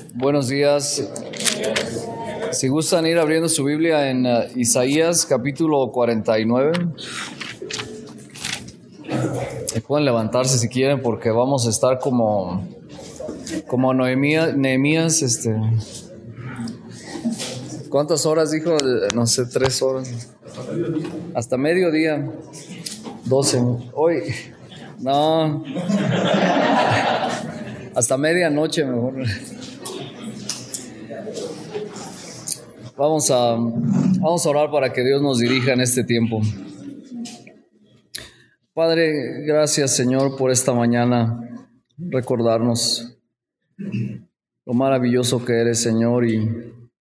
Buenos días. Si gustan ir abriendo su Biblia en Isaías capítulo 49. Pueden levantarse si quieren porque vamos a estar como Nehemías. ¿Cuántas horas dijo? No sé, 3 horas. Hasta mediodía. 12. Hoy. No. Hasta medianoche mejor. Vamos a orar para que Dios nos dirija en este tiempo. Padre, gracias Señor por esta mañana, recordarnos lo maravilloso que eres, Señor, y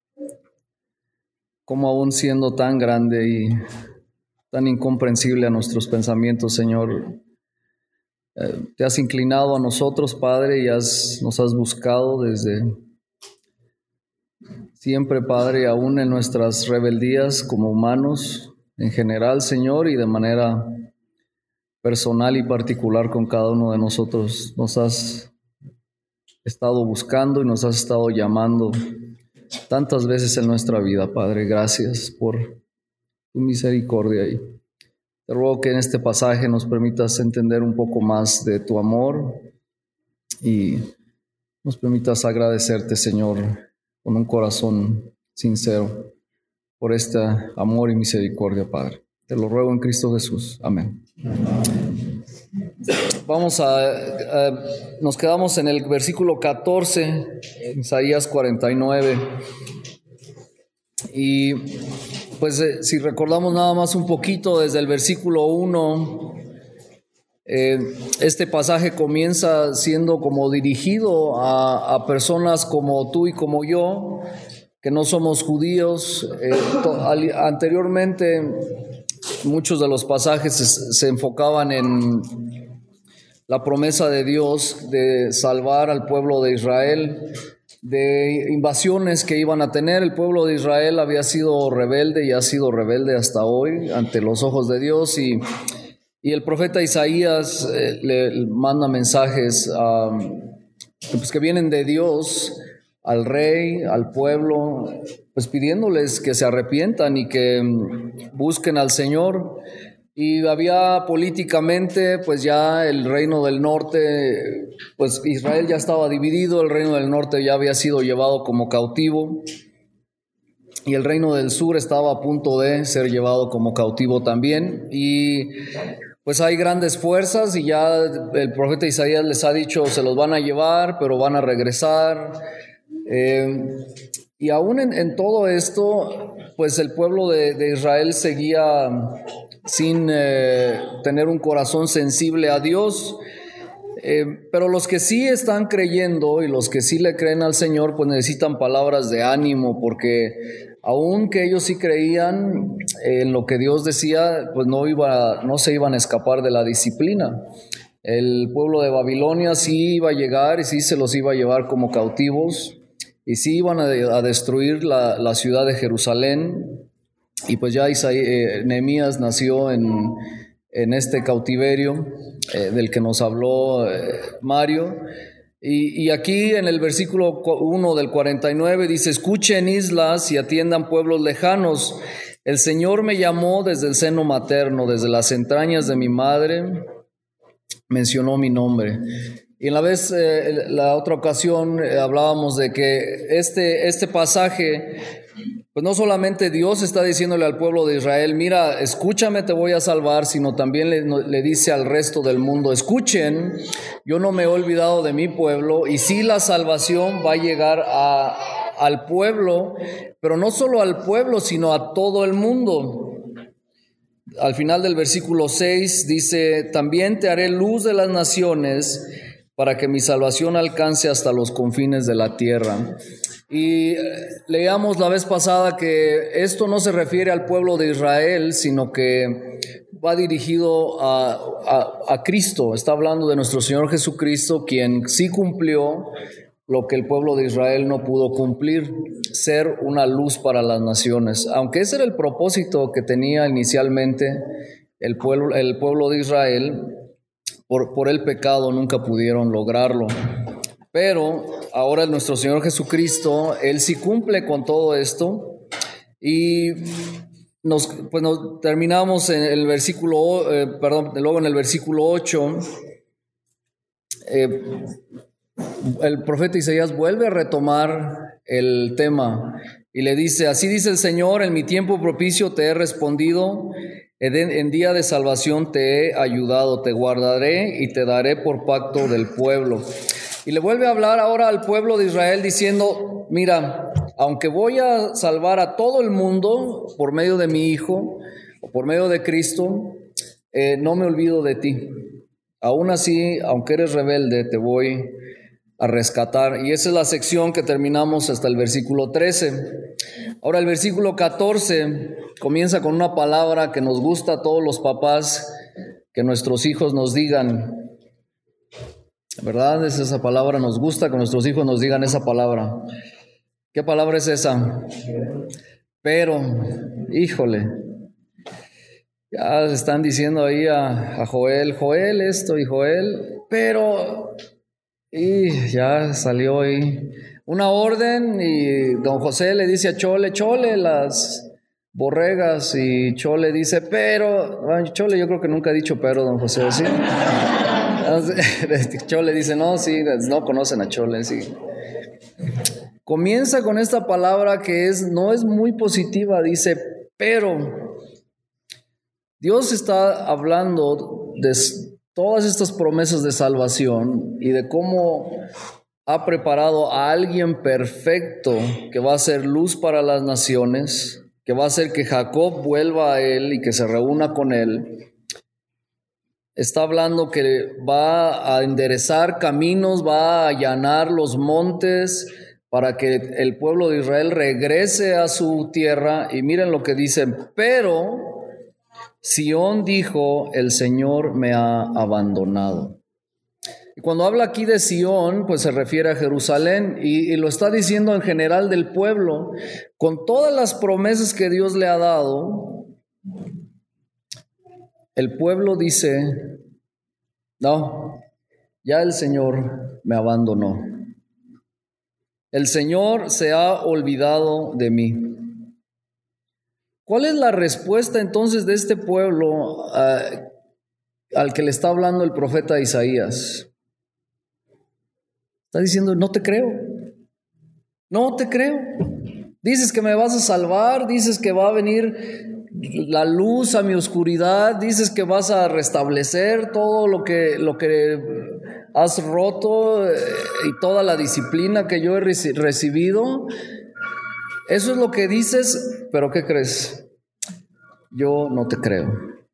cómo aún siendo tan grande y tan incomprensible a nuestros pensamientos, Señor, te has inclinado a nosotros, Padre, y nos has buscado desde siempre, Padre, aún en nuestras rebeldías como humanos en general, Señor, y de manera personal y particular con cada uno de nosotros. Nos has estado buscando y nos has estado llamando tantas veces en nuestra vida, Padre. Gracias por tu misericordia y te ruego que en este pasaje nos permitas entender un poco más de tu amor y nos permitas agradecerte, Señor, con un corazón sincero por este amor y misericordia, Padre. Te lo ruego en Cristo Jesús. Amén. Nos quedamos en el versículo 14, Isaías 49. Y pues si recordamos nada más un poquito desde el versículo 1, este pasaje comienza siendo como dirigido a personas como tú y como yo, que no somos judíos. Anteriormente muchos de los pasajes se enfocaban en la promesa de Dios de salvar al pueblo de Israel de invasiones que iban a tener. El pueblo de Israel había sido rebelde y ha sido rebelde hasta hoy ante los ojos de Dios, y el profeta Isaías le manda mensajes pues que vienen de Dios al rey, al pueblo, pues pidiéndoles que se arrepientan y que busquen al Señor. Y había políticamente, pues ya el reino del norte, pues Israel ya estaba dividido, el reino del norte ya había sido llevado como cautivo y el reino del sur estaba a punto de ser llevado como cautivo también. Y pues hay grandes fuerzas y ya el profeta Isaías les ha dicho, se los van a llevar, pero van a regresar. Y aún en todo esto, pues el pueblo de Israel seguía sin tener un corazón sensible a Dios. Pero los que sí están creyendo y los que sí le creen al Señor, pues necesitan palabras de ánimo, porque aun que ellos sí creían en lo que Dios decía, pues no se iban a escapar de la disciplina. El pueblo de Babilonia sí iba a llegar y sí se los iba a llevar como cautivos y sí iban a destruir la ciudad de Jerusalén. Y pues ya Nehemías nació en este cautiverio del que nos habló Mario. Y aquí en el versículo 1 del 49 dice: escuchen islas y atiendan pueblos lejanos. El Señor me llamó desde el seno materno, desde las entrañas de mi madre mencionó mi nombre. Y la otra ocasión hablábamos de que este pasaje, pues no solamente Dios está diciéndole al pueblo de Israel, mira, escúchame, te voy a salvar, sino también le dice al resto del mundo, escuchen, yo no me he olvidado de mi pueblo, y sí, la salvación va a llegar al pueblo, pero no solo al pueblo, sino a todo el mundo. Al final del versículo 6 dice, también te haré luz de las naciones para que mi salvación alcance hasta los confines de la tierra. Y leíamos la vez pasada que esto no se refiere al pueblo de Israel, sino que va dirigido a Cristo. Está hablando de nuestro Señor Jesucristo, quien sí cumplió lo que el pueblo de Israel no pudo cumplir, ser una luz para las naciones. Aunque ese era el propósito que tenía inicialmente el pueblo de Israel, por el pecado nunca pudieron lograrlo. Pero ahora nuestro Señor Jesucristo, Él sí cumple con todo esto. Y nos terminamos en el versículo, luego en el versículo 8, el profeta Isaías vuelve a retomar el tema y le dice: así dice el Señor, en mi tiempo propicio te he respondido, en día de salvación te he ayudado, te guardaré y te daré por pacto del pueblo. Y le vuelve a hablar ahora al pueblo de Israel diciendo: mira, aunque voy a salvar a todo el mundo por medio de mi Hijo o por medio de Cristo, no me olvido de ti. Aún así, aunque eres rebelde, te voy a rescatar. Y esa es la sección que terminamos hasta el versículo 13. Ahora el versículo 14 comienza con una palabra que nos gusta a todos los papás que nuestros hijos nos digan, ¿verdad? Es esa palabra, nos gusta que nuestros hijos nos digan esa palabra. ¿Qué palabra es esa? Pero, híjole, ya están diciendo ahí a Joel esto y Joel, pero, y ya salió ahí una orden y don José le dice a Chole las borregas, y Chole dice pero, bueno, Chole yo creo que nunca ha dicho pero, don José, ¿sí? Chole dice no, sí, no conocen a Chole, sí. Comienza con esta palabra que no es muy positiva, dice pero. Dios está hablando de todas estas promesas de salvación y de cómo ha preparado a alguien perfecto que va a ser luz para las naciones, que va a hacer que Jacob vuelva a él y que se reúna con él. Está hablando que va a enderezar caminos, va a allanar los montes para que el pueblo de Israel regrese a su tierra. Y miren lo que dice: pero Sión dijo, el Señor me ha abandonado. Y cuando habla aquí de Sión, pues se refiere a Jerusalén y lo está diciendo en general del pueblo. Con todas las promesas que Dios le ha dado, el pueblo dice: no, ya el Señor me abandonó. El Señor se ha olvidado de mí. ¿Cuál es la respuesta entonces de este pueblo al que le está hablando el profeta Isaías? Está diciendo: no te creo, no te creo. Dices que me vas a salvar, dices que va a venir la luz a mi oscuridad, dices que vas a restablecer todo lo que has roto y toda la disciplina que yo he recibido. Eso es lo que dices, pero ¿qué crees? Yo no te creo.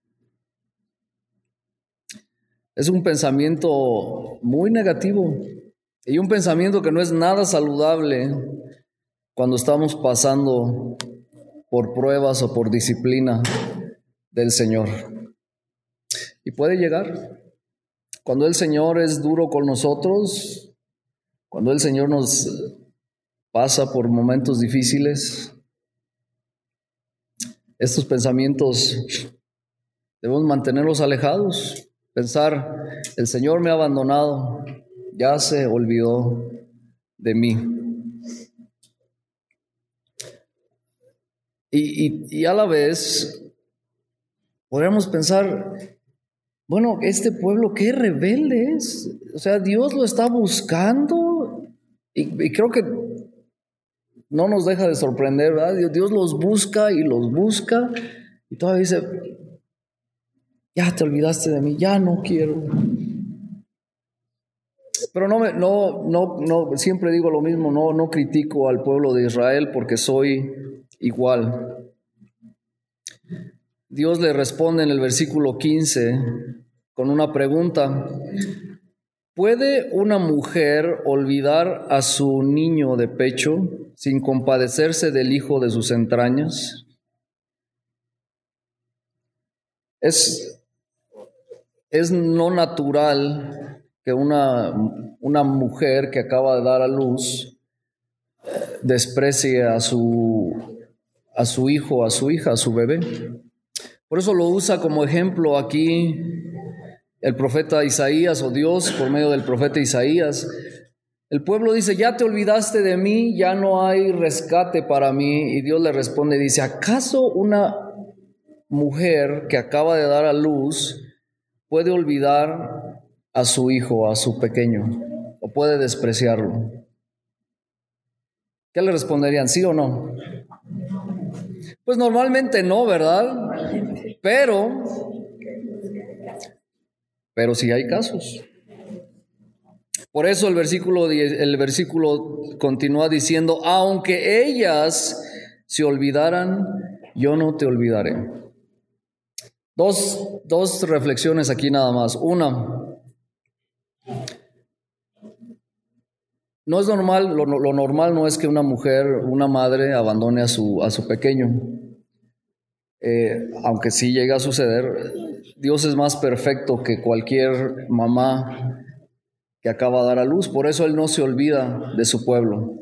Es un pensamiento muy negativo y un pensamiento que no es nada saludable cuando estamos pasando por pruebas o por disciplina del Señor. Y puede llegar cuando el Señor es duro con nosotros, cuando el Señor nos pasa por momentos difíciles. Estos pensamientos debemos mantenerlos alejados. Pensar: el Señor me ha abandonado, ya se olvidó de mí. Y a la vez podríamos pensar: bueno, este pueblo qué rebelde es. O sea, Dios lo está buscando y creo que no nos deja de sorprender, ¿verdad? Dios los busca y todavía dice: ya te olvidaste de mí, ya no quiero. Pero no, siempre digo lo mismo, no critico al pueblo de Israel porque soy igual. Dios le responde en el versículo 15 con una pregunta: ¿puede una mujer olvidar a su niño de pecho sin compadecerse del hijo de sus entrañas? Es no natural que una mujer que acaba de dar a luz desprecie a su hijo, a su hija, a su bebé. Por eso lo usa como ejemplo aquí el profeta Isaías, o Dios por medio del profeta Isaías. El pueblo dice, ya te olvidaste de mí, ya no hay rescate para mí. Y Dios le responde y dice, ¿acaso una mujer que acaba de dar a luz puede olvidar a su hijo, a su pequeño, o puede despreciarlo? ¿Qué le responderían? ¿Sí o no? Pues normalmente no, ¿verdad? Pero sí hay casos. Por eso el versículo continúa diciendo, aunque ellas se olvidaran, yo no te olvidaré. Dos reflexiones aquí nada más. Una, no es normal, lo normal no es que una mujer, una madre abandone a su pequeño. Aunque sí llega a suceder, Dios es más perfecto que cualquier mamá que acaba de dar a luz. Por eso Él no se olvida de su pueblo.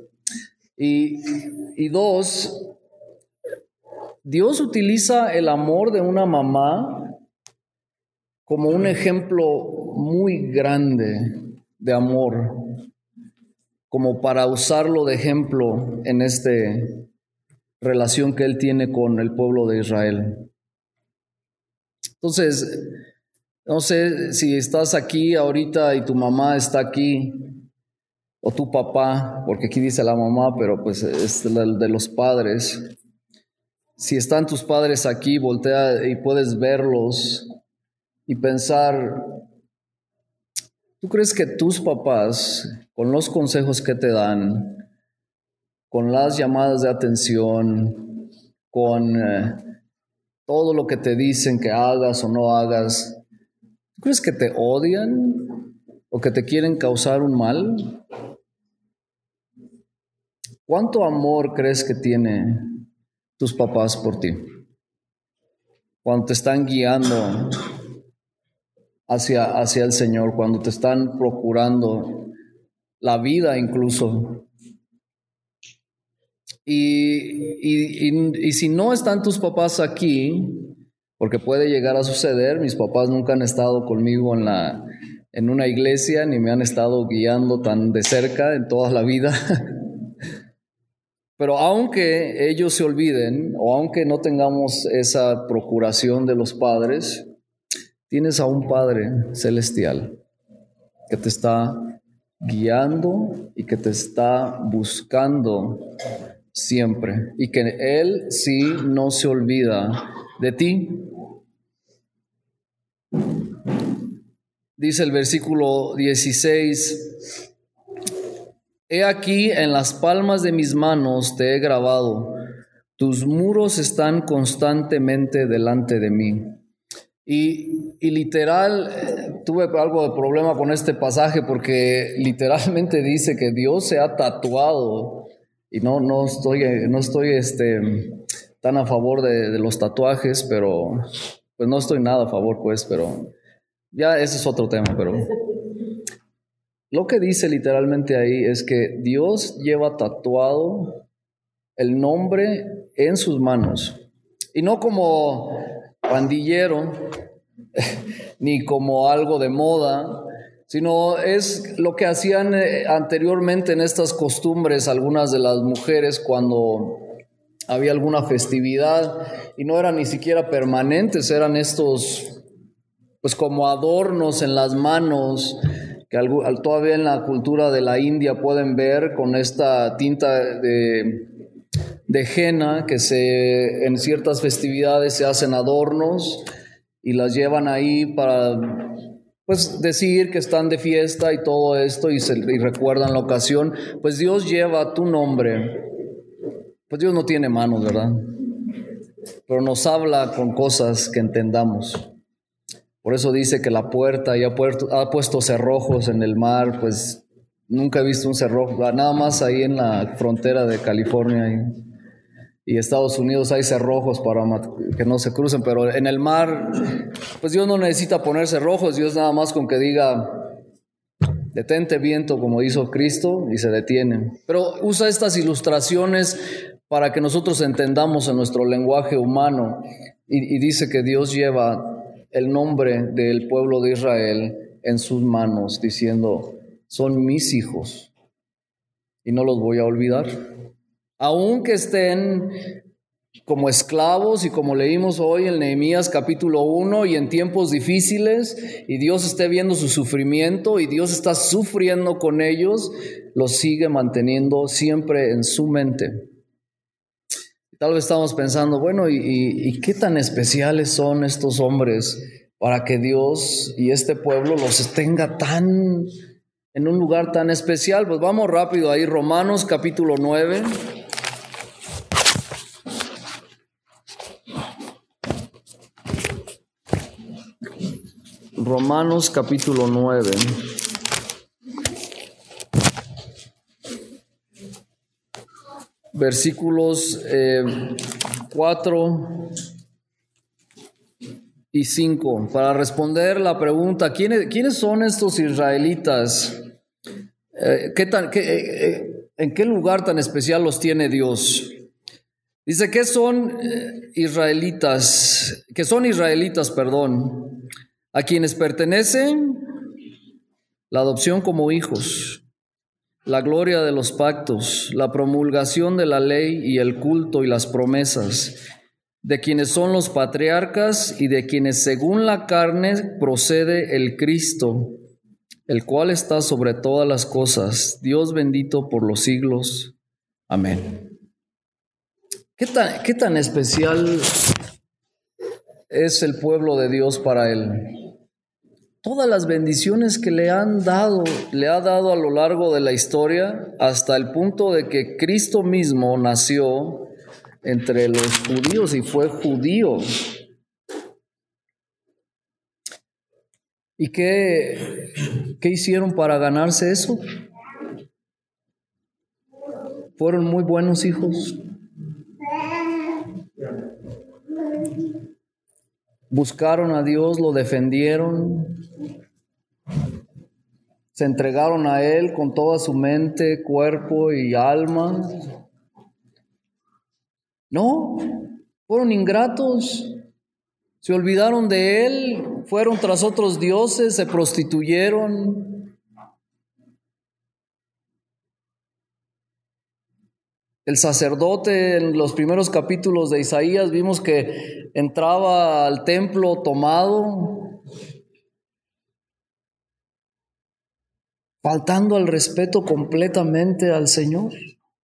Y dos, Dios utiliza el amor de una mamá como un ejemplo muy grande de amor, como para usarlo de ejemplo en esta relación que Él tiene con el pueblo de Israel. Entonces, no sé si estás aquí ahorita y tu mamá está aquí, o tu papá, porque aquí dice la mamá, pero pues es de los padres. Si están tus padres aquí, voltea y puedes verlos y pensar, ¿tú crees que tus papás, con los consejos que te dan, con las llamadas de atención, con todo lo que te dicen que hagas o no hagas, ¿tú crees que te odian o que te quieren causar un mal? ¿Cuánto amor crees que tienen tus papás por ti? Cuando te están guiando hacia el Señor, cuando te están procurando la vida incluso. Y si no están tus papás aquí, porque puede llegar a suceder, mis papás nunca han estado conmigo en una iglesia, ni me han estado guiando tan de cerca en toda la vida. Pero aunque ellos se olviden, o aunque no tengamos esa procuración de los padres, tienes a un Padre celestial que te está guiando y que te está buscando siempre, y que Él sí no se olvida de ti. Dice el versículo 16, he aquí en las palmas de mis manos te he grabado, tus muros están constantemente delante de mí. Y literal, tuve algo de problema con este pasaje porque literalmente dice que Dios se ha tatuado, y no estoy tan a favor de los tatuajes, pero pues no estoy nada a favor, pues, pero ya ese es otro tema. Pero lo que dice literalmente ahí es que Dios lleva tatuado el nombre en sus manos, y no como pandillero ni como algo de moda, sino es lo que hacían anteriormente en estas costumbres algunas de las mujeres cuando había alguna festividad, y no eran ni siquiera permanentes, eran estos pues como adornos en las manos que todavía en la cultura de la India pueden ver, con esta tinta de henna que en ciertas festividades se hacen adornos y las llevan ahí para pues decir que están de fiesta y todo esto, y recuerdan la ocasión. Pues Dios lleva tu nombre. Pues Dios no tiene manos, ¿verdad? Pero nos habla con cosas que entendamos. Por eso dice que la puerta y ha puesto cerrojos en el mar. Pues nunca he visto un cerrojo, nada más ahí en la frontera de California y Estados Unidos hay cerrojos para que no se crucen, pero en el mar, pues Dios no necesita poner cerrojos. Dios nada más con que diga, detente viento, como hizo Cristo, y se detiene. Pero usa estas ilustraciones para que nosotros entendamos en nuestro lenguaje humano, y dice que Dios lleva el nombre del pueblo de Israel en sus manos, diciendo, son mis hijos, y no los voy a olvidar. Aunque estén como esclavos y como leímos hoy en Nehemías capítulo 1 y en tiempos difíciles y Dios esté viendo su sufrimiento y Dios está sufriendo con ellos, los sigue manteniendo siempre en su mente. Tal vez estamos pensando, bueno, ¿y qué tan especiales son estos hombres para que Dios y este pueblo los tenga tan en un lugar tan especial? Pues vamos rápido ahí, Romanos capítulo 9. Romanos capítulo 9. Versículos 4 y 5, para responder la pregunta, ¿quiénes son estos israelitas? ¿En qué lugar tan especial los tiene Dios? Dice, ¿qué son israelitas? Que son israelitas, a quienes pertenecen la adopción como hijos, la gloria de los pactos, la promulgación de la ley y el culto y las promesas, de quienes son los patriarcas y de quienes según la carne procede el Cristo, el cual está sobre todas las cosas, Dios bendito por los siglos. Amén. ¿Qué tan especial es el pueblo de Dios para él? Todas las bendiciones que le ha dado a lo largo de la historia, hasta el punto de que Cristo mismo nació entre los judíos y fue judío. ¿Y qué hicieron para ganarse eso? Fueron muy buenos hijos. Buscaron a Dios, lo defendieron, se entregaron a Él con toda su mente, cuerpo y alma. No, fueron ingratos, se olvidaron de Él, fueron tras otros dioses, se prostituyeron. El sacerdote, en los primeros capítulos de Isaías, vimos que entraba al templo tomado, faltando al respeto completamente al Señor.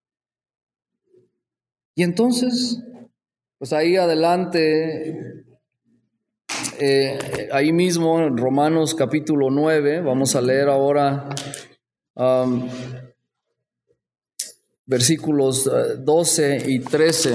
Y entonces, pues ahí adelante, ahí mismo en Romanos capítulo 9, vamos a leer ahora versículos 12 y 13.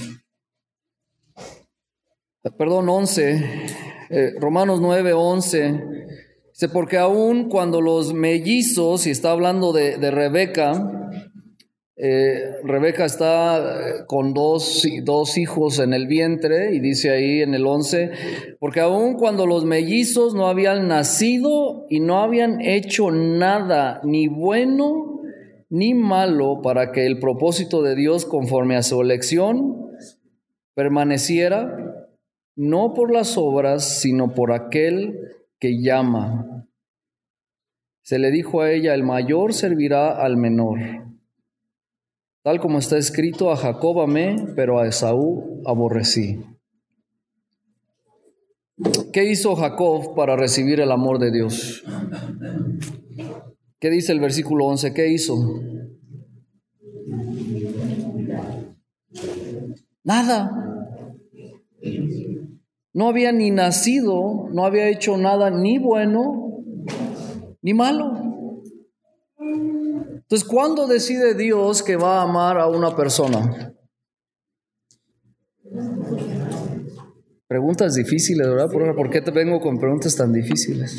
11. Romanos 9, 11. Dice, porque aún cuando los mellizos, y está hablando de Rebeca, Rebeca está con dos hijos en el vientre, y dice ahí en el 11, porque aun cuando los mellizos no habían nacido y no habían hecho nada, ni bueno ni malo, para que el propósito de Dios conforme a su elección permaneciera, no por las obras, sino por aquel que llama. Se le dijo a ella, el mayor servirá al menor. Tal como está escrito, a Jacob amé, pero a Esaú aborrecí. ¿Qué hizo Jacob para recibir el amor de Dios? ¿Qué dice el versículo 11? ¿Qué hizo? Nada. No había ni nacido, no había hecho nada ni bueno ni malo. Entonces, ¿cuándo decide Dios que va a amar a una persona? Preguntas difíciles, ¿verdad? ¿Por qué te vengo con preguntas tan difíciles?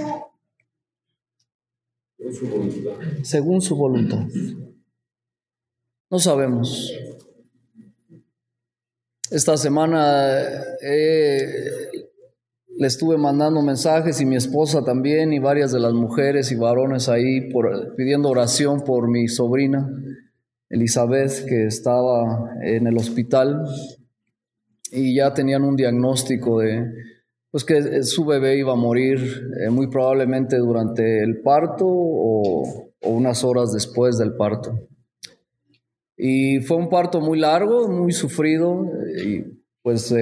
Según su voluntad. No sabemos. Esta semana le estuve mandando mensajes, y mi esposa también, y varias de las mujeres y varones ahí pidiendo oración por mi sobrina Elizabeth, que estaba en el hospital y ya tenían un diagnóstico de pues que su bebé iba a morir muy probablemente durante el parto o unas horas después del parto. Y fue un parto muy largo, muy sufrido, y pues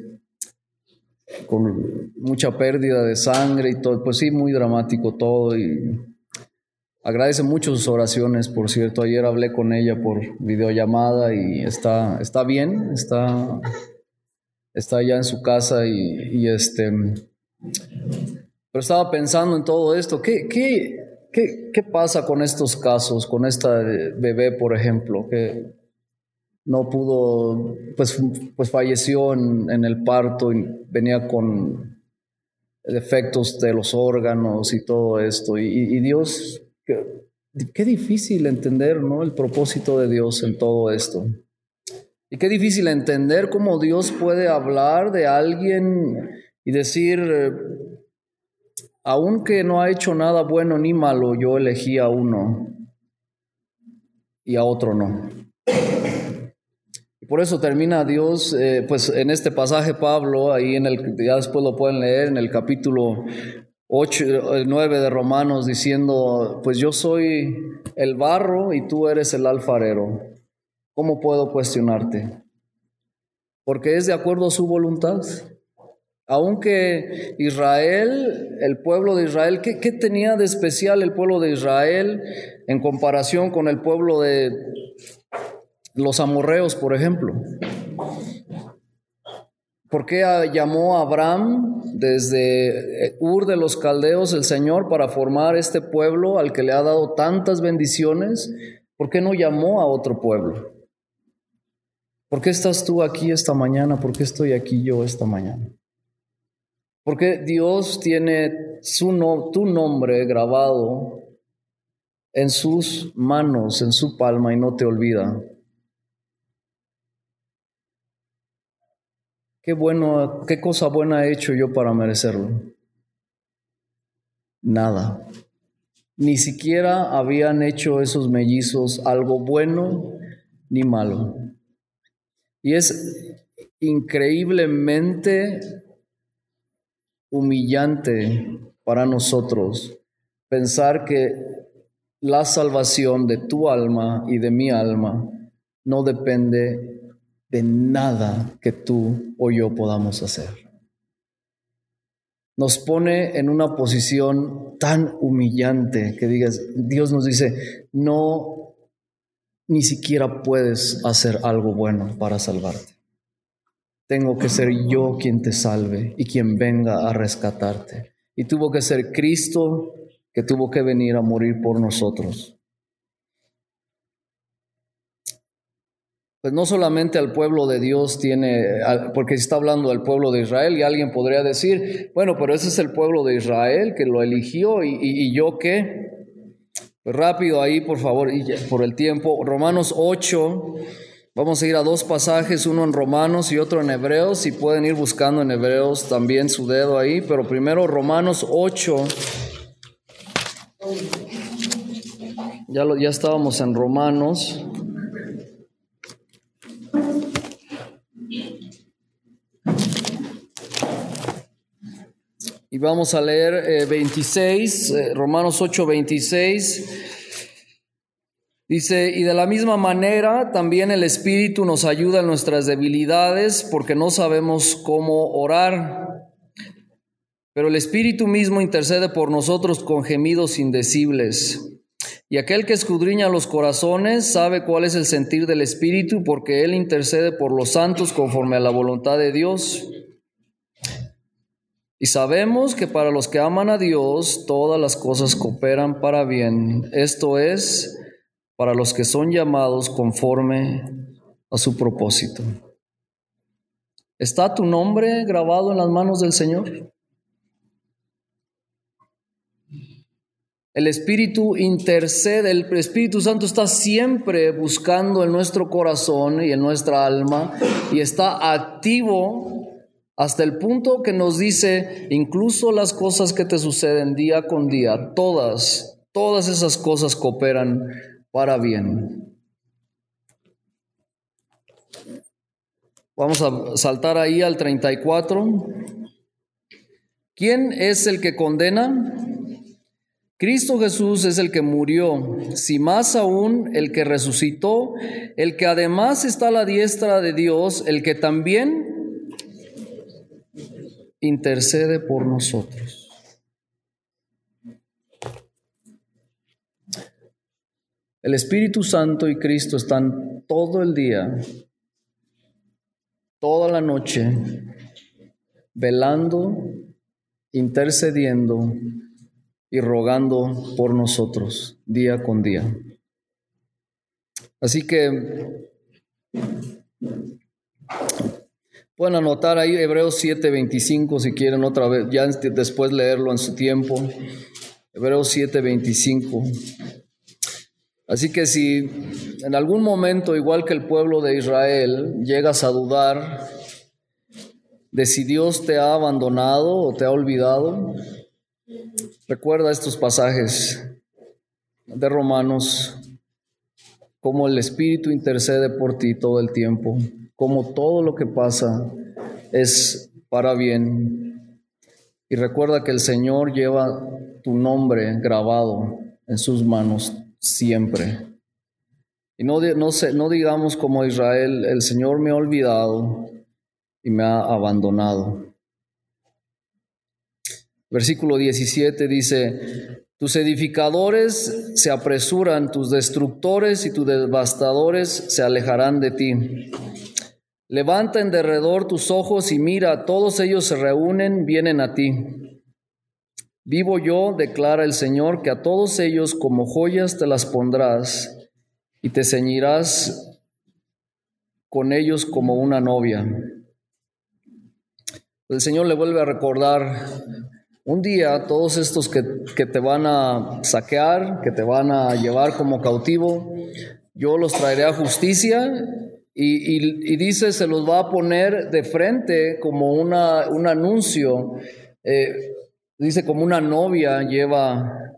con mucha pérdida de sangre y todo, pues sí, muy dramático todo. Y agradece mucho sus oraciones, por cierto. Ayer hablé con ella por videollamada y está bien, está allá en su casa pero estaba pensando en todo esto. ¿Qué pasa con estos casos, con esta bebé, por ejemplo, que no pudo, pues falleció en el parto y venía con defectos de los órganos y todo esto? Y Dios, qué difícil entender, ¿no?, el propósito de Dios en todo esto. Y qué difícil entender cómo Dios puede hablar de alguien y decir, aunque no ha hecho nada bueno ni malo, yo elegí a uno y a otro no. Y por eso termina Dios, pues en este pasaje Pablo, ahí ya después lo pueden leer en el capítulo 9 de Romanos, diciendo, pues yo soy el barro y tú eres el alfarero. ¿Cómo puedo cuestionarte? Porque es de acuerdo a su voluntad. Aunque Israel, el pueblo de Israel, ¿qué tenía de especial el pueblo de Israel en comparación con el pueblo de los amorreos, por ejemplo? ¿Por qué llamó a Abraham desde Ur de los Caldeos el Señor para formar este pueblo al que le ha dado tantas bendiciones? ¿Por qué no llamó a otro pueblo? ¿Por qué estás tú aquí esta mañana? ¿Por qué estoy aquí yo esta mañana? Porque Dios tiene tu nombre grabado en sus manos, en su palma, y no te olvida. ¿Qué cosa buena he hecho yo para merecerlo? Nada. Ni siquiera habían hecho esos mellizos algo bueno ni malo. Y es increíblemente humillante para nosotros pensar que la salvación de tu alma y de mi alma no depende de nada que tú o yo podamos hacer. Nos pone en una posición tan humillante que Dios nos dice, no, ni siquiera puedes hacer algo bueno para salvarte. Tengo que ser yo quien te salve y quien venga a rescatarte. Y tuvo que ser Cristo que tuvo que venir a morir por nosotros. Pues no solamente al pueblo de Dios porque está hablando del pueblo de Israel, y alguien podría decir, bueno, pero ese es el pueblo de Israel que lo eligió, y yo qué. Pues rápido ahí, por favor, y por el tiempo, Romanos 8. Vamos a ir a dos pasajes, uno en Romanos y otro en Hebreos. Si pueden ir buscando en Hebreos también su dedo ahí, pero primero Romanos 8. Ya estábamos en Romanos. Y vamos a leer 26, Romanos 8, 26. Dice, y de la misma manera también el Espíritu nos ayuda en nuestras debilidades, porque no sabemos cómo orar. Pero el Espíritu mismo intercede por nosotros con gemidos indecibles. Y aquel que escudriña los corazones sabe cuál es el sentir del Espíritu, porque Él intercede por los santos conforme a la voluntad de Dios. Y sabemos que para los que aman a Dios, todas las cosas cooperan para bien. Esto es, para los que son llamados conforme a su propósito. ¿Está tu nombre grabado en las manos del Señor? El Espíritu intercede, el Espíritu Santo está siempre buscando en nuestro corazón y en nuestra alma, y está activo hasta el punto que nos dice, incluso las cosas que te suceden día con día, todas esas cosas cooperan para bien. Vamos a saltar ahí al 34. ¿Quién es el que condena? Cristo Jesús es el que murió, si más aún el que resucitó, el que además está a la diestra de Dios, el que también intercede por nosotros. El Espíritu Santo y Cristo están todo el día, toda la noche, velando, intercediendo y rogando por nosotros día con día. Así que pueden anotar ahí Hebreos 7:25 si quieren otra vez, ya después leerlo en su tiempo. Hebreos 7:25. Así que si en algún momento, igual que el pueblo de Israel, llegas a dudar de si Dios te ha abandonado o te ha olvidado, recuerda estos pasajes de Romanos, cómo el Espíritu intercede por ti todo el tiempo, cómo todo lo que pasa es para bien. Y recuerda que el Señor lleva tu nombre grabado en sus manos siempre. Y no digamos como Israel, el Señor me ha olvidado y me ha abandonado. Versículo 17 dice: tus edificadores se apresuran, tus destructores y tus devastadores se alejarán de ti. Levanta en derredor tus ojos y mira, todos ellos se reúnen, vienen a ti. Vivo yo, declara el Señor, que a todos ellos como joyas te las pondrás y te ceñirás con ellos como una novia. El Señor le vuelve a recordar: un día todos estos que te van a saquear, que te van a llevar como cautivo, yo los traeré a justicia y dice, se los va a poner de frente como un anuncio. Dice, como una novia lleva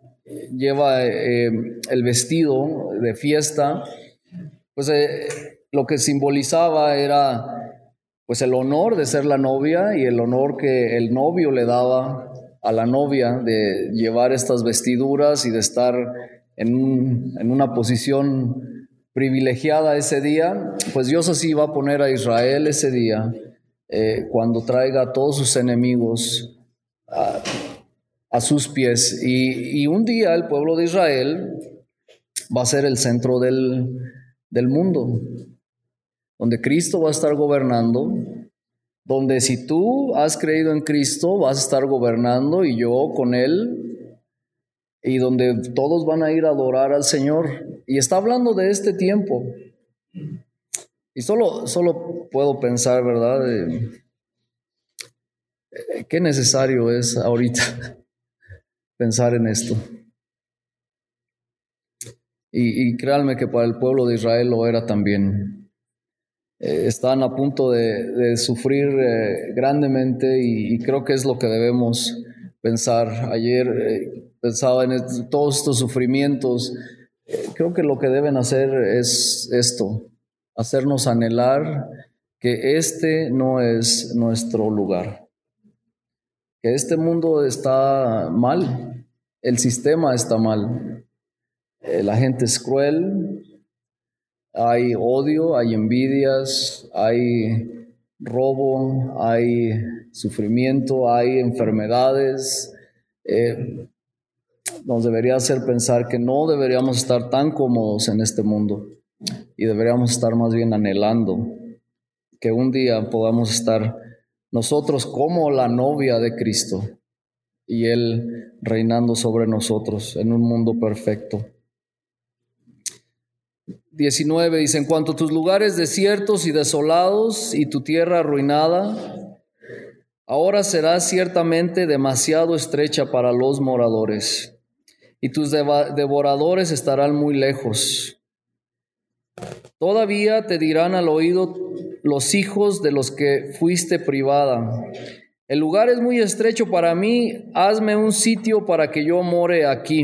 el vestido de fiesta. Pues lo que simbolizaba era pues el honor de ser la novia y el honor que el novio le daba a la novia de llevar estas vestiduras y de estar en una posición privilegiada ese día. Pues Dios así va a poner a Israel ese día, cuando traiga a todos sus enemigos a sus pies. Y un día el pueblo de Israel va a ser el centro del mundo, donde Cristo va a estar gobernando, donde si tú has creído en Cristo vas a estar gobernando y yo con Él, y donde todos van a ir a adorar al Señor. Y está hablando de este tiempo. Y solo puedo pensar, ¿verdad? Qué necesario es ahorita pensar en esto. Y créanme que para el pueblo de Israel lo era también. Están a punto de sufrir grandemente y creo que es lo que debemos pensar. Ayer pensaba en todos estos sufrimientos. Creo que lo que deben hacer es esto: hacernos anhelar que este no es nuestro lugar, que este mundo está mal, el sistema está mal, la gente es cruel. Hay odio, hay envidias, hay robo, hay sufrimiento, hay enfermedades. Nos debería hacer pensar que no deberíamos estar tan cómodos en este mundo y deberíamos estar más bien anhelando que un día podamos estar nosotros como la novia de Cristo y Él reinando sobre nosotros en un mundo perfecto. 19 dice: en cuanto a tus lugares desiertos y desolados y tu tierra arruinada, ahora será ciertamente demasiado estrecha para los moradores, y tus devoradores estarán muy lejos. Todavía te dirán al oído los hijos de los que fuiste privada: el lugar es muy estrecho para mí, hazme un sitio para que yo more aquí.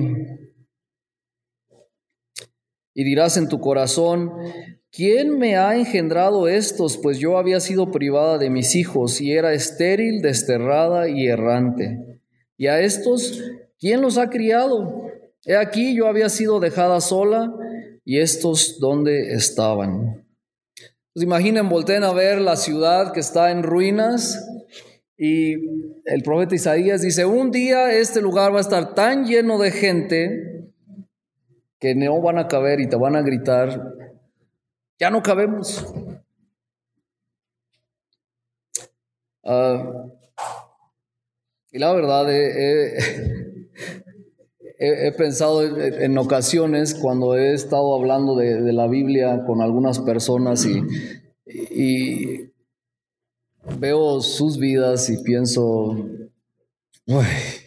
Y dirás en tu corazón: ¿quién me ha engendrado estos? Pues yo había sido privada de mis hijos y era estéril, desterrada y errante. Y a estos, ¿quién los ha criado? He aquí yo había sido dejada sola, y estos ¿dónde estaban? Pues imaginen, volteen a ver la ciudad que está en ruinas, y el profeta Isaías dice, un día este lugar va a estar tan lleno de gente que no van a caber y te van a gritar, ya no cabemos. Y la verdad, he pensado en ocasiones cuando he estado hablando de la Biblia con algunas personas y veo sus vidas y pienso, uy,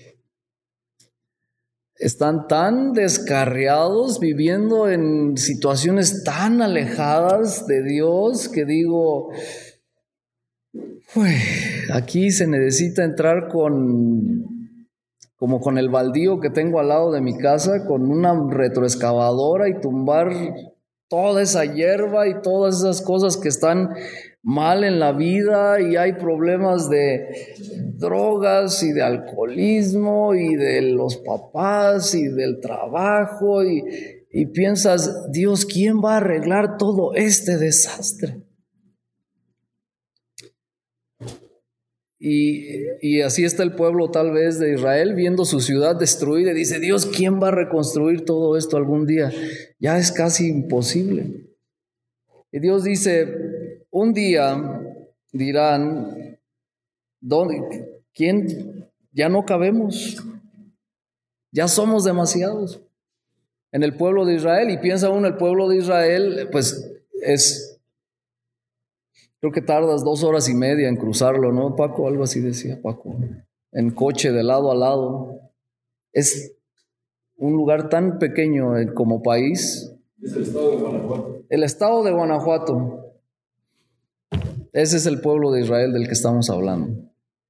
están tan descarriados viviendo en situaciones tan alejadas de Dios que digo, uy, aquí se necesita entrar como con el baldío que tengo al lado de mi casa, con una retroexcavadora y tumbar toda esa hierba y todas esas cosas que están mal en la vida, y hay problemas de drogas y de alcoholismo y de los papás y del trabajo y piensas, Dios, ¿quién va a arreglar todo este desastre? Y así está el pueblo tal vez de Israel viendo su ciudad destruida y dice, Dios, ¿quién va a reconstruir todo esto algún día? Ya es casi imposible. Y Dios dice, un día dirán, ¿quién? Ya no cabemos, ya somos demasiados en el pueblo de Israel. Y piensa uno, el pueblo de Israel, pues creo que tardas 2 horas y media en cruzarlo, ¿no, Paco? Algo así decía Paco. En coche de lado a lado. Es un lugar tan pequeño como país. Es el estado de Guanajuato. El estado de Guanajuato. Ese es el pueblo de Israel del que estamos hablando.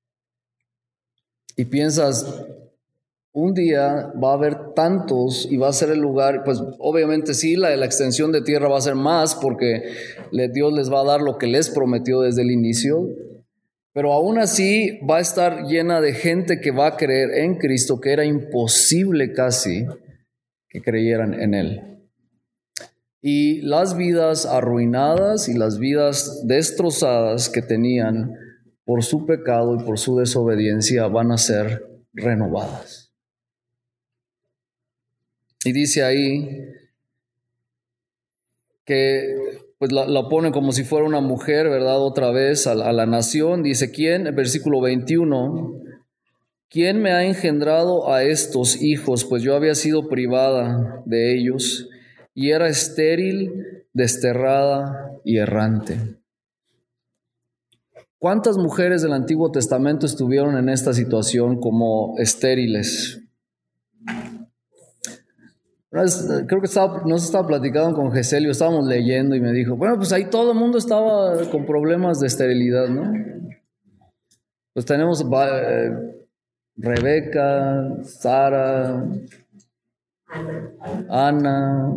Y piensas, un día va a haber tantos y va a ser el lugar, pues obviamente sí, la extensión de tierra va a ser más porque Dios les va a dar lo que les prometió desde el inicio, pero aún así va a estar llena de gente que va a creer en Cristo, que era imposible casi que creyeran en Él. Y las vidas arruinadas y las vidas destrozadas que tenían por su pecado y por su desobediencia van a ser renovadas. Y dice ahí que pues la pone como si fuera una mujer, ¿verdad? Otra vez a la nación. Dice, ¿quién? El versículo 21. ¿Quién me ha engendrado a estos hijos? Pues yo había sido privada de ellos y era estéril, desterrada y errante. ¿Cuántas mujeres del Antiguo Testamento estuvieron en esta situación como estériles? Creo que nos estaba platicando con Geselio, estábamos leyendo y me dijo, bueno, pues ahí todo el mundo estaba con problemas de esterilidad, ¿no? Pues tenemos Rebeca, Sara, Ana,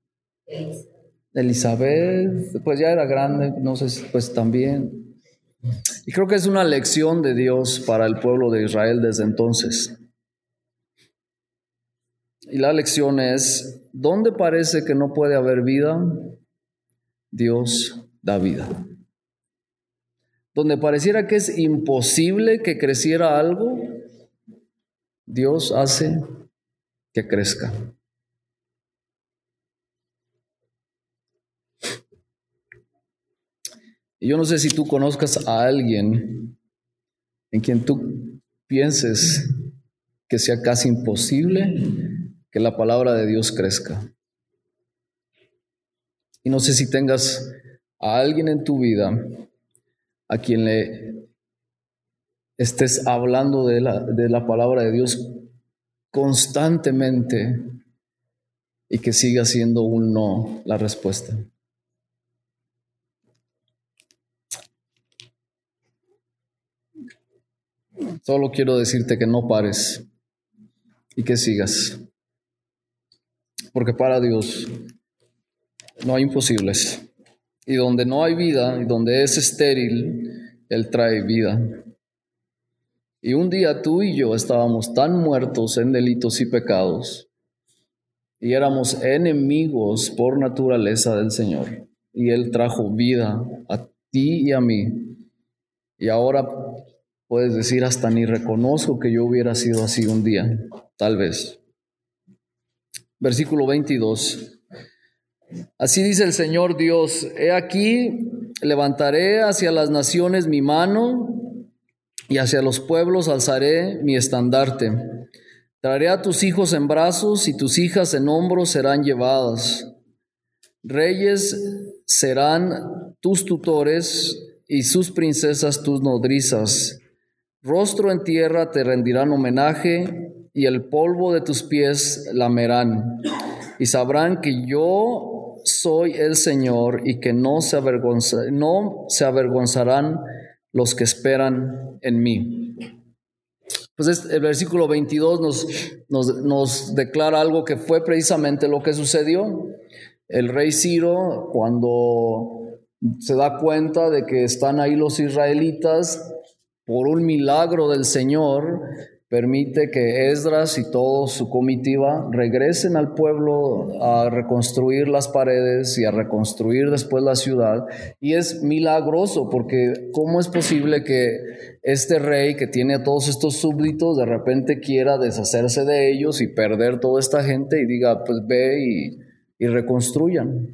Elizabeth, pues ya era grande, no sé, pues también. Y creo que es una lección de Dios para el pueblo de Israel desde entonces. Y la lección es, ¿dónde parece que no puede haber vida? Dios da vida. Donde pareciera que es imposible que creciera algo, Dios hace que crezca. Y yo no sé si tú conozcas a alguien en quien tú pienses que sea casi imposible que la palabra de Dios crezca. Y no sé si tengas a alguien en tu vida a quien le estés hablando de la palabra de Dios constantemente y que siga siendo un no la respuesta. Solo quiero decirte que no pares y que sigas. Porque para Dios no hay imposibles. Y donde no hay vida, y donde es estéril, Él trae vida. Y un día tú y yo estábamos tan muertos en delitos y pecados y éramos enemigos por naturaleza del Señor. Y Él trajo vida a ti y a mí. Y ahora puedes decir, hasta ni reconozco que yo hubiera sido así un día, tal vez. Versículo 22. Así dice el Señor Dios: he aquí, levantaré hacia las naciones mi mano, y hacia los pueblos alzaré mi estandarte. Traeré a tus hijos en brazos, y tus hijas en hombros serán llevadas. Reyes serán tus tutores, y sus princesas tus nodrizas. Rostro en tierra te rendirán homenaje, y el polvo de tus pies lamerán. Y sabrán que yo soy el Señor, y que no se avergonzarán los que esperan en mí. Pues el versículo 22 nos declara algo que fue precisamente lo que sucedió. El rey Ciro, cuando se da cuenta de que están ahí los israelitas, por un milagro del Señor, permite que Esdras y toda su comitiva regresen al pueblo a reconstruir las paredes y a reconstruir después la ciudad. Y es milagroso, porque ¿cómo es posible que este rey que tiene a todos estos súbditos de repente quiera deshacerse de ellos y perder toda esta gente y diga, pues ve y reconstruyan?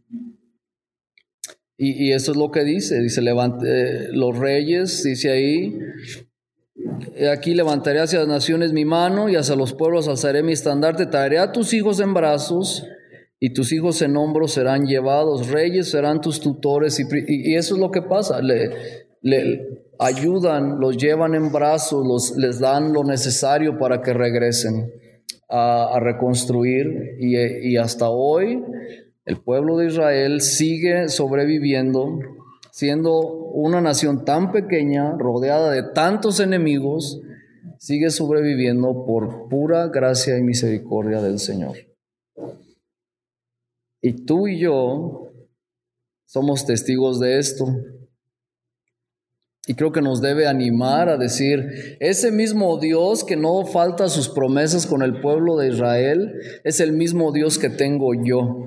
Y eso es lo que dice, levante, los reyes, dice ahí, aquí levantaré hacia las naciones mi mano, y hacia los pueblos alzaré mi estandarte. Traeré a tus hijos en brazos, y tus hijos en hombros serán llevados. Reyes serán tus tutores, y eso es lo que pasa, le ayudan, los llevan en brazos, les dan lo necesario para que regresen a reconstruir, y hasta hoy el pueblo de Israel sigue sobreviviendo, siendo una nación tan pequeña, rodeada de tantos enemigos, sigue sobreviviendo por pura gracia y misericordia del Señor. Y tú y yo somos testigos de esto. Y creo que nos debe animar a decir, ese mismo Dios que no falta a sus promesas con el pueblo de Israel, es el mismo Dios que tengo yo.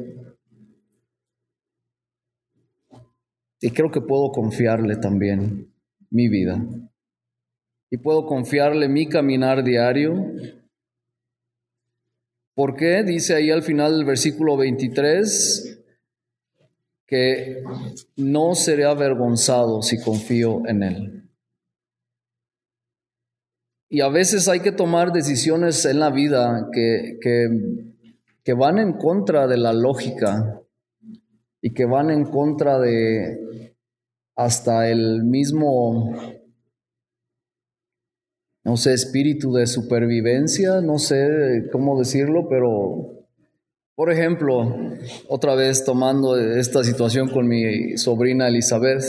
Y creo que puedo confiarle también mi vida. Y puedo confiarle mi caminar diario. ¿Por qué? Dice ahí al final del versículo 23, que no seré avergonzado si confío en Él. Y a veces hay que tomar decisiones en la vida que van en contra de la lógica y que van en contra de hasta el mismo, no sé, espíritu de supervivencia, no sé cómo decirlo, pero por ejemplo, otra vez tomando esta situación con mi sobrina Elizabeth,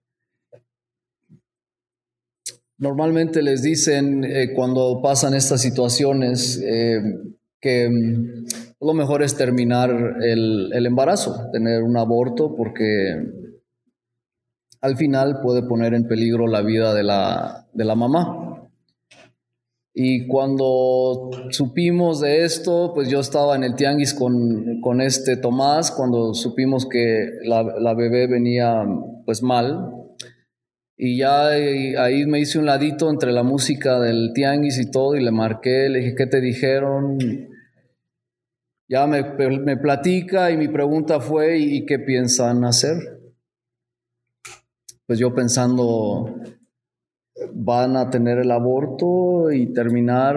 normalmente les dicen cuando pasan estas situaciones que lo mejor es terminar el embarazo, tener un aborto, porque al final puede poner en peligro la vida de la mamá. Y cuando supimos de esto, pues yo estaba en el tianguis con Tomás, cuando supimos que la bebé venía pues mal. Y ya ahí me hice un ladito entre la música del tianguis y todo, y le marqué, le dije, ¿qué te dijeron? Ya me platica, y mi pregunta fue, ¿y qué piensan hacer? Pues yo pensando, ¿van a tener el aborto y terminar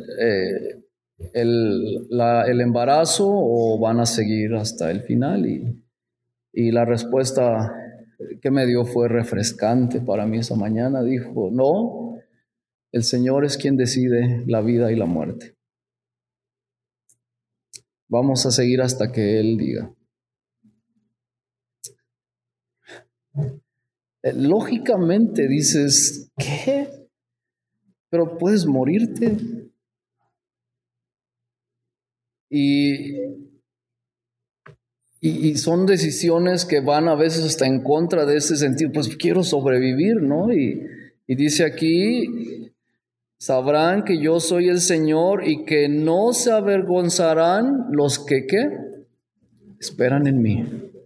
el embarazo, o van a seguir hasta el final? Y la respuesta que me dio fue refrescante para mí esa mañana. Dijo, no, el Señor es quien decide la vida y la muerte. Vamos a seguir hasta que Él diga. Lógicamente dices, ¿qué? Pero puedes morirte. Y son decisiones que van a veces hasta en contra de ese sentido. Pues quiero sobrevivir, ¿no? Y dice aquí, Sabrán que yo soy el Señor y que no se avergonzarán los que, ¿qué? Esperan en mí.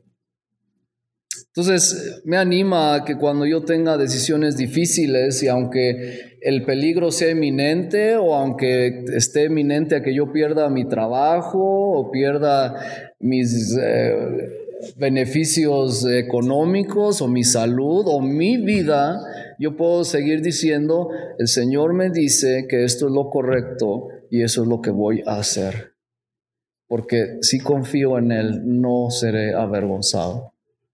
Entonces, me anima a que cuando yo tenga decisiones difíciles y aunque el peligro sea inminente o aunque esté inminente a que yo pierda mi trabajo o pierda mis beneficios económicos o mi salud o mi vida, yo puedo seguir diciendo, el Señor me dice que esto es lo correcto y eso es lo que voy a hacer. Porque si confío en Él, no seré avergonzado.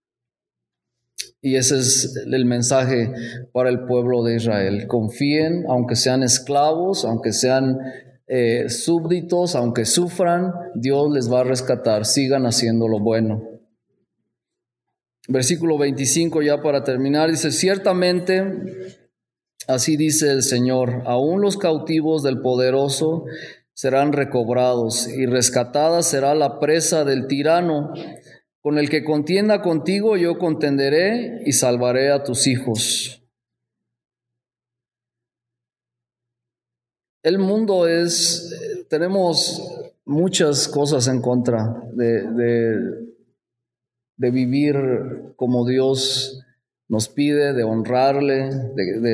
Y ese es el mensaje para el pueblo de Israel. Confíen, aunque sean esclavos, aunque sean súbditos, aunque sufran, Dios les va a rescatar. Sigan haciendo lo bueno. Versículo 25, ya para terminar, dice: ciertamente, así dice el Señor, aún los cautivos del poderoso serán recobrados, y rescatada será la presa del tirano. Con el que contienda contigo, yo contenderé y salvaré a tus hijos. El mundo tenemos muchas cosas en contra de vivir como Dios nos pide, de honrarle, de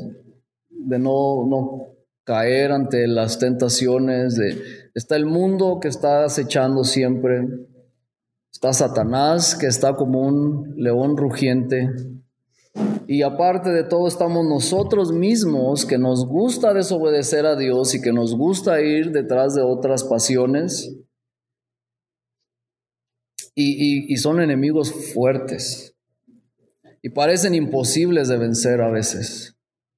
no caer ante las tentaciones. Está el mundo que está acechando siempre. Está Satanás, que está como un león rugiente. Y aparte de todo, estamos nosotros mismos, que nos gusta desobedecer a Dios y que nos gusta ir detrás de otras pasiones. Y son enemigos fuertes. Y parecen imposibles de vencer a veces.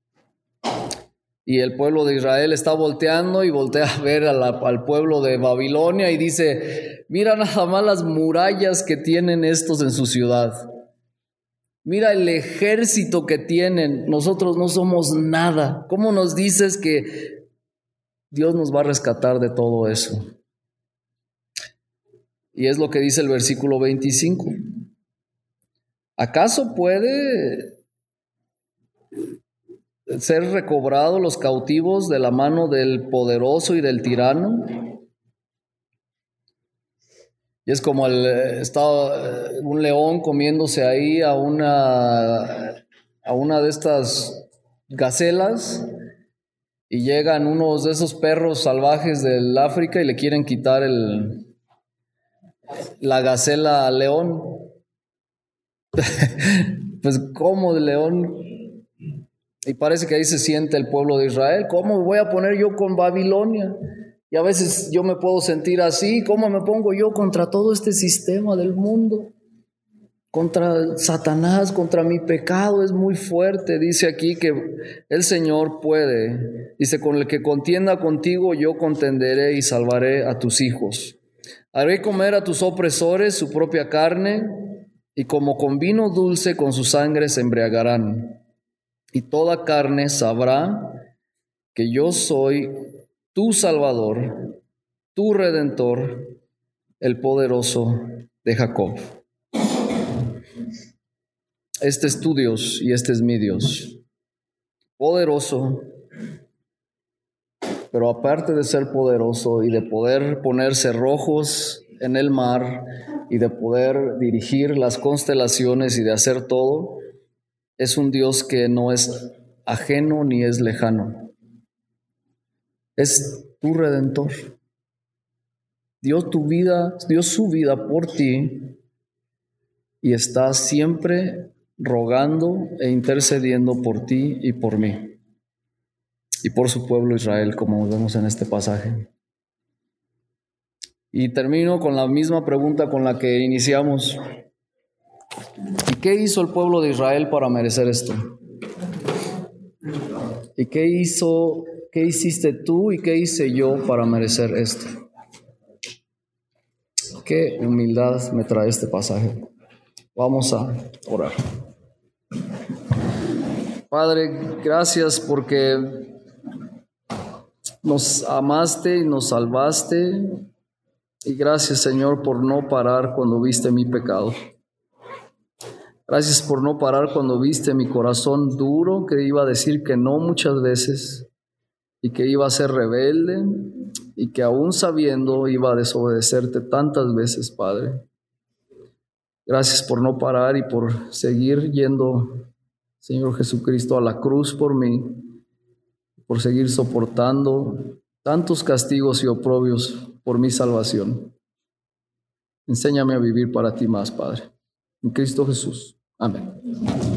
Y el pueblo de Israel está volteando y voltea a ver al pueblo de Babilonia y dice: mira nada más las murallas que tienen estos en su ciudad. Mira el ejército que tienen. Nosotros no somos nada. ¿Cómo nos dices que Dios nos va a rescatar de todo eso? Y es lo que dice el versículo 25. ¿Acaso puede ser recobrados los cautivos de la mano del poderoso y del tirano? Y es como estaba un león comiéndose ahí a una de estas gacelas, y llegan unos de esos perros salvajes del África y le quieren quitar la gacela al león. Pues ¿cómo el león? Y parece que ahí se siente el pueblo de Israel. ¿Cómo me voy a poner yo con Babilonia? Y a veces yo me puedo sentir así. ¿Cómo me pongo yo contra todo este sistema del mundo? Contra Satanás, contra mi pecado. Es muy fuerte. Dice aquí que el Señor puede. Dice: con el que contienda contigo, yo contenderé y salvaré a tus hijos. Haré comer a tus opresores su propia carne, y como con vino dulce con su sangre se embriagarán. Y toda carne sabrá que yo soy tu Salvador, tu Redentor, el poderoso de Jacob. Este es tu Dios y este es mi Dios. Poderoso, pero aparte de ser poderoso y de poder poner cerrojos en el mar y de poder dirigir las constelaciones y de hacer todo, es un Dios que no es ajeno ni es lejano. Es tu Redentor. Dio su vida por ti y está siempre rogando e intercediendo por ti y por mí y por su pueblo Israel, como vemos en este pasaje. Y termino con la misma pregunta con la que iniciamos. ¿Y qué hizo el pueblo de Israel para merecer esto? ¿Y qué hiciste tú y qué hice yo para merecer esto? Qué humildad me trae este pasaje. Vamos a orar. Padre, gracias porque nos amaste y nos salvaste. Y gracias, Señor, por no parar cuando viste mi pecado. Gracias por no parar cuando viste mi corazón duro, que iba a decir que no muchas veces. y que iba a ser rebelde y que aún sabiendo iba a desobedecerte tantas veces, Padre. Gracias por no parar y por seguir yendo, Señor Jesucristo, a la cruz por mí, por seguir soportando tantos castigos y oprobios por mi salvación. Enséñame a vivir para ti más, Padre. En Cristo Jesús. Amén.